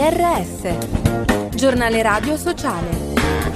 GRS, Giornale Radio Sociale.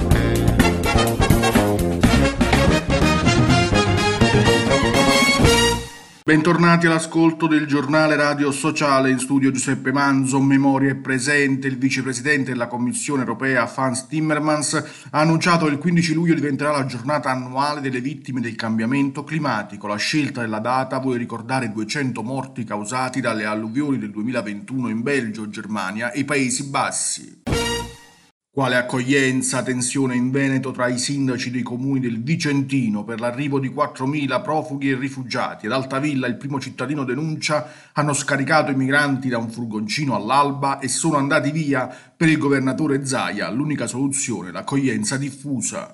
Bentornati all'ascolto del Giornale Radio Sociale. In studio Giuseppe Manzo. Memoria è presente. Il vicepresidente della Commissione europea Frans Timmermans ha annunciato che il 15 luglio diventerà la giornata annuale delle vittime del cambiamento climatico. La scelta della data vuole ricordare 200 morti causati dalle alluvioni del 2021 in Belgio, Germania e i Paesi Bassi. Quale accoglienza, tensione in Veneto tra i sindaci dei comuni del Vicentino per l'arrivo di 4.000 profughi e rifugiati. Ad Altavilla il primo cittadino denuncia: hanno scaricato i migranti da un furgoncino all'alba e sono andati via. Per il governatore Zaia l'unica soluzione, l'accoglienza diffusa.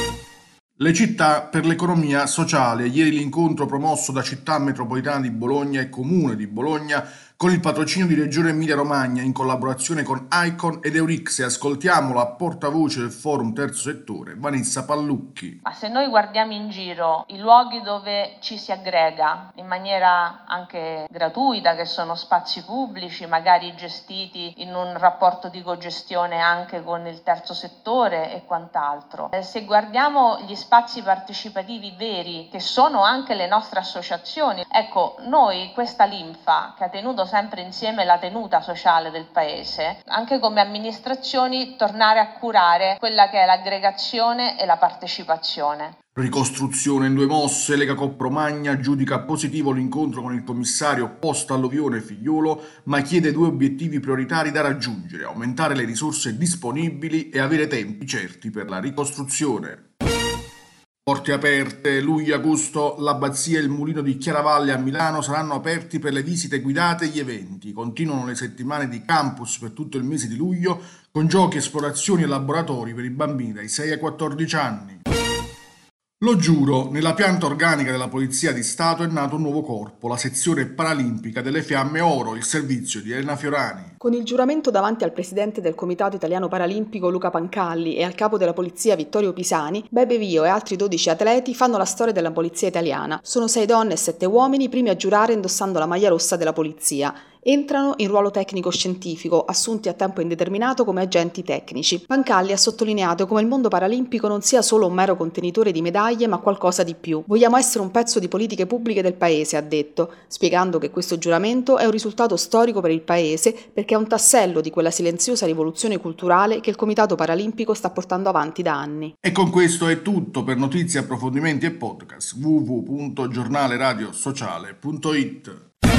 Le città per l'economia sociale. Ieri l'incontro promosso da Città Metropolitana di Bologna e Comune di Bologna con il patrocinio di Regione Emilia-Romagna in collaborazione con Icon ed Eurix. Ascoltiamo la portavoce del Forum Terzo Settore, Vanessa Pallucchi. Ma se noi guardiamo in giro i luoghi dove ci si aggrega in maniera anche gratuita, che sono spazi pubblici, magari gestiti in un rapporto di cogestione anche con il terzo settore e quant'altro, se guardiamo gli spazi partecipativi veri, che sono anche le nostre associazioni, ecco, noi questa linfa che ha tenuto sempre insieme la tenuta sociale del paese, anche come amministrazioni tornare a curare quella che è l'aggregazione e la partecipazione. Ricostruzione in due mosse. Lega Coop Romagna giudica positivo l'incontro con il commissario post alluvione Figliuolo, ma chiede due obiettivi prioritari da raggiungere: aumentare le risorse disponibili e avere tempi certi per la ricostruzione. Porte aperte, luglio-agosto, l'abbazia e il mulino di Chiaravalle a Milano saranno aperti per le visite guidate e gli eventi. Continuano le settimane di campus per tutto il mese di luglio, con giochi, esplorazioni e laboratori per i bambini dai 6 ai 14 anni. Lo giuro, nella pianta organica della Polizia di Stato è nato un nuovo corpo, la sezione paralimpica delle Fiamme Oro, il servizio di Elena Fiorani. Con il giuramento davanti al presidente del Comitato Italiano Paralimpico Luca Pancalli e al capo della Polizia Vittorio Pisani, Bebe Vio e altri 12 atleti fanno la storia della Polizia italiana. Sono 6 donne e 7 uomini, i primi a giurare indossando la maglia rossa della Polizia. Entrano in ruolo tecnico-scientifico, assunti a tempo indeterminato come agenti tecnici. Pancalli ha sottolineato come il mondo paralimpico non sia solo un mero contenitore di medaglie, ma qualcosa di più. Vogliamo essere un pezzo di politiche pubbliche del Paese, ha detto, spiegando che questo giuramento è un risultato storico per il Paese perché è un tassello di quella silenziosa rivoluzione culturale che il Comitato Paralimpico sta portando avanti da anni. E con questo è tutto. Per notizie, approfondimenti e podcast www.giornaleradiosociale.it.